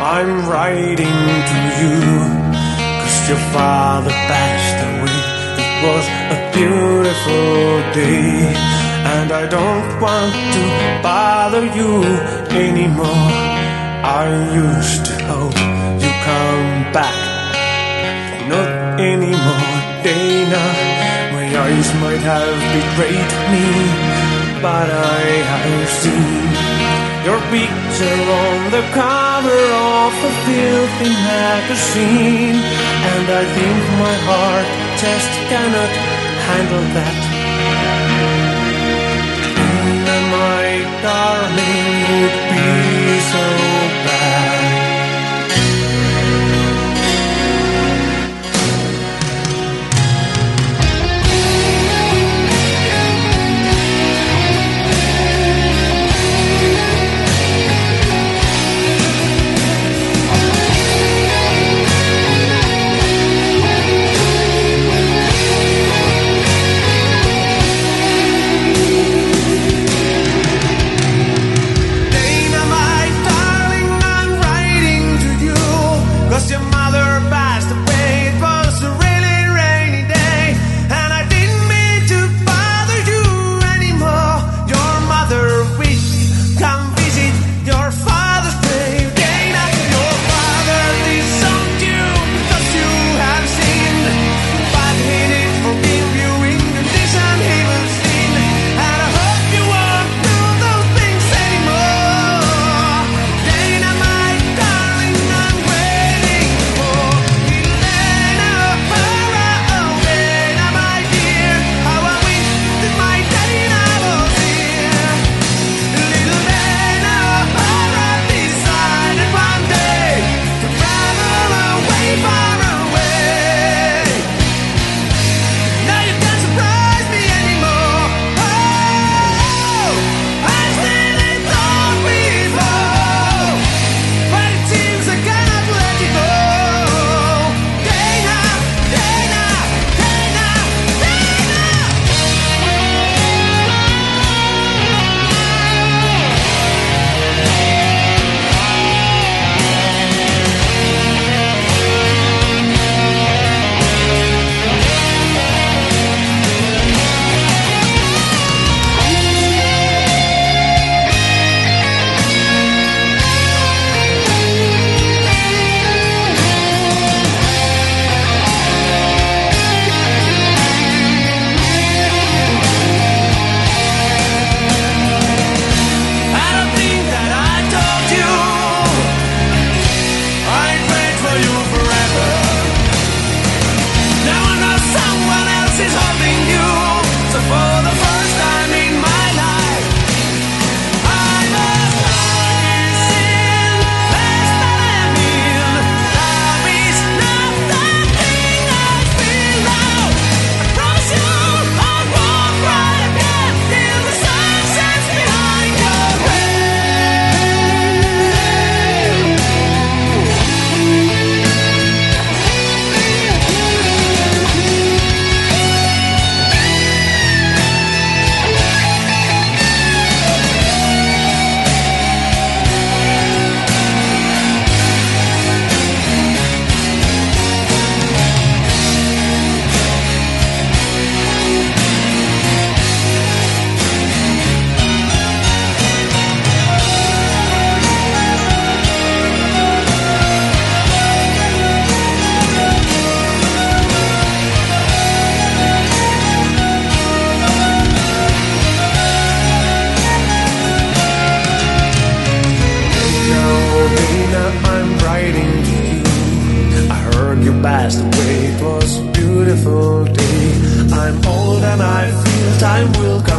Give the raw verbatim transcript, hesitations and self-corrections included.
I'm writing to you, 'cause your father passed away. It was a beautiful day, and I don't want to bother you anymore. I used to hope you come back, not anymore, Dana. My eyes might have betrayed me, but I have seen your picture on the cover of a filthy magazine, and I think my heart just cannot handle that. And my darling would be so bad. Passed away, it was a beautiful day. I'm old and I feel time will come.